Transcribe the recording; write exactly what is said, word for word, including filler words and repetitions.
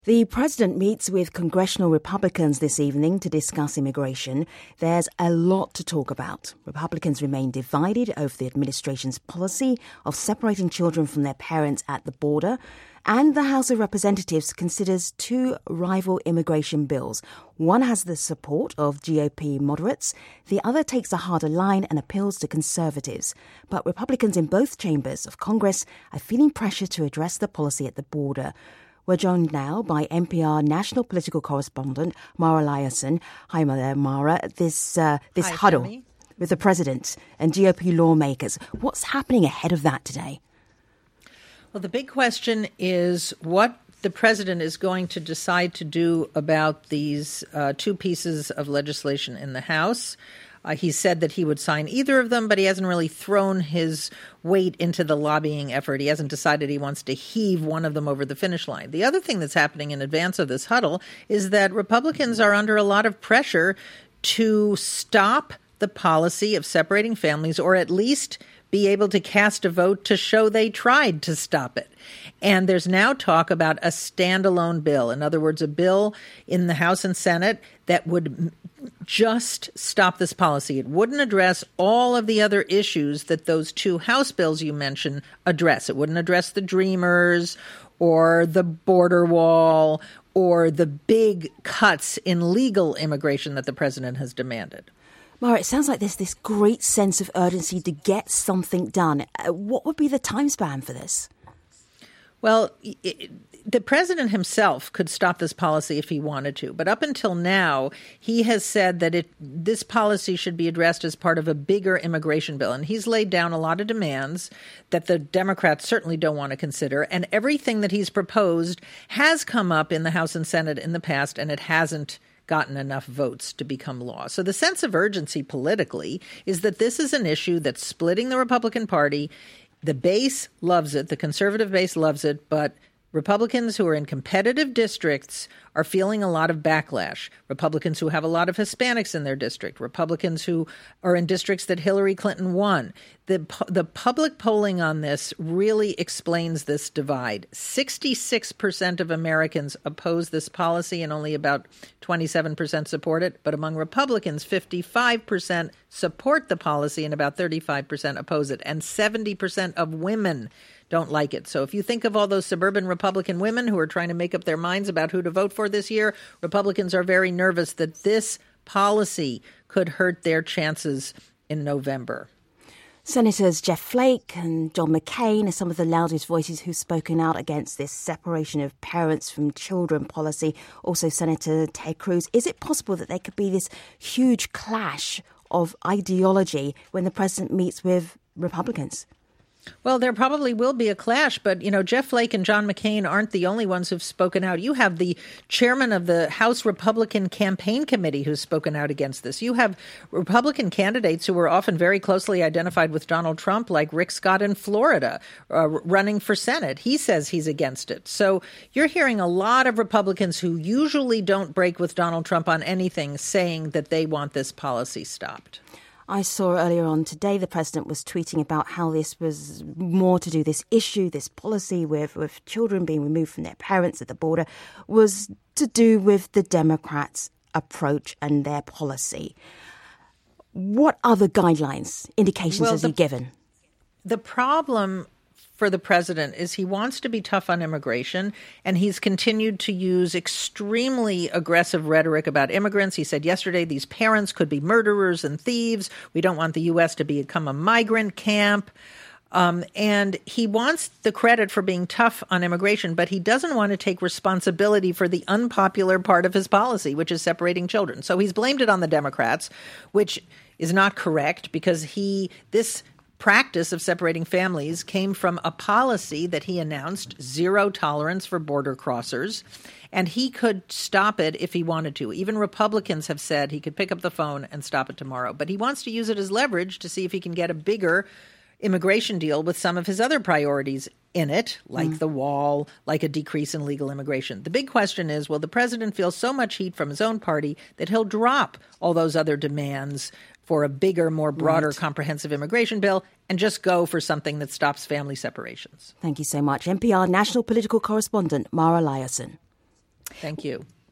The president meets with congressional Republicans this evening to discuss immigration. There's a lot to talk about. Republicans remain divided over the administration's policy of separating children from their parents at the border. And the House of Representatives considers two rival immigration bills. One has the support of G O P moderates. The other takes a harder line and appeals to conservatives. But Republicans in both chambers of Congress are feeling pressure to address the policy at the border. We're joined now by N P R national political correspondent Mara Liasson. Hi there, Mara. This uh, this Hi, huddle Femi. with the president and G O P lawmakers. What's happening ahead of that today? Well, the big question is what the president is going to decide to do about these uh, two pieces of legislation in the House. Uh, he said that he would sign either of them, but he hasn't really thrown his weight into the lobbying effort. He hasn't decided he wants to heave one of them over the finish line. The other thing that's happening in advance of this huddle is that Republicans are under a lot of pressure to stop the policy of separating families, or at least be able to cast a vote to show they tried to stop it. And there's now talk about a standalone bill. In other words, a bill in the House and Senate that would just stop this policy. It wouldn't address all of the other issues that those two House bills you mentioned address. It wouldn't address the Dreamers or the border wall or the big cuts in legal immigration that the president has demanded. Mara, it sounds like there's this great sense of urgency to get something done. Uh, what would be the time span for this? Well, it, the president himself could stop this policy if he wanted to. But up until now, he has said that it, this policy should be addressed as part of a bigger immigration bill. And he's laid down a lot of demands that the Democrats certainly don't want to consider. And everything that he's proposed has come up in the House and Senate in the past, and it hasn't gotten enough votes to become law. So the sense of urgency politically is that this is an issue that's splitting the Republican Party. The base loves it. The conservative base loves it. But Republicans who are in competitive districts are feeling a lot of backlash. Republicans who have a lot of Hispanics in their district. Republicans who are in districts that Hillary Clinton won. The, the public polling on this really explains this divide. sixty-six percent of Americans oppose this policy and only about twenty-seven percent support it. But among Republicans, fifty-five percent support the policy and about thirty-five percent oppose it. And seventy percent of women don't like it. So if you think of all those suburban Republican women who are trying to make up their minds about who to vote for this year, Republicans are very nervous that this policy could hurt their chances in November. Senators Jeff Flake and John McCain are some of the loudest voices who've spoken out against this separation of parents from children policy. Also, Senator Ted Cruz. Is it possible that there could be this huge clash of ideology when the president meets with Republicans? Well, there probably will be a clash, but, you know, Jeff Flake and John McCain aren't the only ones who've spoken out. You have the chairman of the House Republican Campaign Committee who's spoken out against this. You have Republican candidates who were often very closely identified with Donald Trump, like Rick Scott in Florida, uh, running for Senate. He says he's against it. So you're hearing a lot of Republicans who usually don't break with Donald Trump on anything saying that they want this policy stopped. I saw earlier on today the president was tweeting about how this was more to do, this issue, this policy with, with children being removed from their parents at the border was to do with the Democrats' approach and their policy. What other guidelines, indications well, has the, he given? The problem for the president is he wants to be tough on immigration, and he's continued to use extremely aggressive rhetoric about immigrants. He said yesterday these parents could be murderers and thieves. We don't want the U S to become a migrant camp. Um, and he wants the credit for being tough on immigration, but he doesn't want to take responsibility for the unpopular part of his policy, which is separating children. So he's blamed it on the Democrats, which is not correct because he this practice of separating families came from a policy that he announced, zero tolerance for border crossers, and he could stop it if he wanted to. Even Republicans have said he could pick up the phone and stop it tomorrow. But he wants to use it as leverage to see if he can get a bigger immigration deal with some of his other priorities in it, like mm. the wall, like a decrease in legal immigration. The big question is, will the president feel so much heat from his own party that he'll drop all those other demands for a bigger, more broader, right. comprehensive immigration bill and just go for something that stops family separations? Thank you so much. N P R national political correspondent Mara Liasson. Thank you.